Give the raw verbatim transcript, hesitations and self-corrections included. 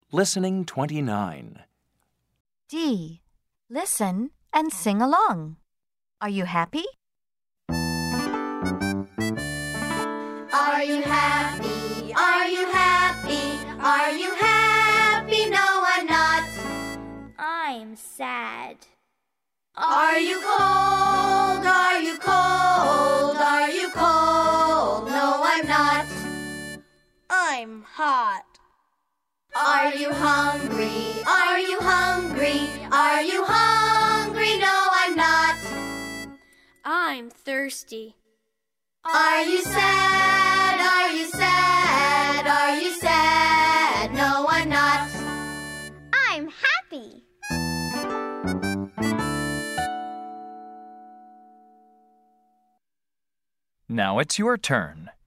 Listening twenty-nine. D. Listen and sing along. Are you happy? Are you happy? Are you happy? Are you happy? No, I'm not. I'm sad. Are you cold? Are you cold? Are you cold? No, I'm not. I'm hot. Are you hungry? Are you hungry? Are you hungry? No, I'm not. I'm thirsty. Are you sad? Are you sad? Are you sad? No, I'm not. I'm happy. Now it's your turn.